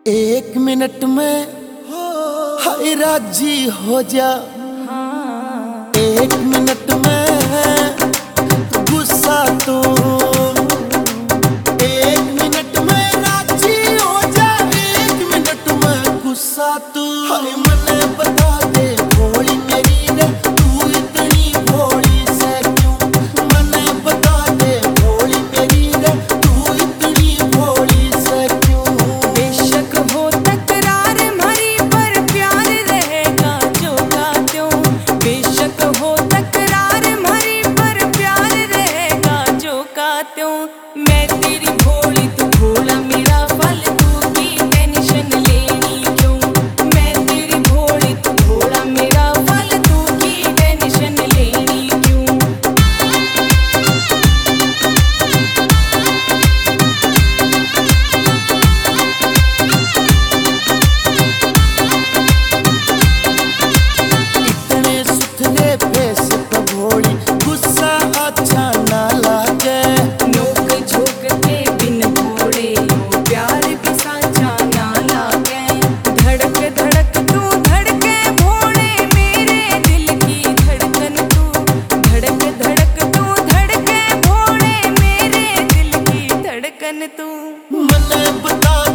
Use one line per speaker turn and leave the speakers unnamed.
एक मिनट में हाय राजी हो जा। एक मिनट में गुस्सा तू, एक मिनट में राजी हो जा। एक मिनट में गुस्सा तू। हाय मने बता दे भोली मेरी रे, तू इतनी भोली से क्यों? मने बता दे भोली मेरी रे, तू इतनी भोली से क्यों?
बेशक हो तकरार हमारी पर प्यार रहेगा जो का त्यों। बेशक हो तकरार हमारी पर प्यार रहेगा जो का त्यों। मैं तेरी भोली तू भोला, मेरा फालतू की टेंशन लेनी क्यों? मैं तेरी भोली तू भोला, मेरा फालतू की टेंशन लेनी क्यों?
इतने सुथरे फेस पे भोली गुस्सा अच्छा ना लागे।
नोक झोंक के बिन भोले वो प्यार भी साचा ना लागे। धड़क धड़क तू धड़के भोले, मेरे दिल की धड़कन तू। धड़क धड़क तू धड़के भोले, मेरे दिल की धड़कन तू।
मने बता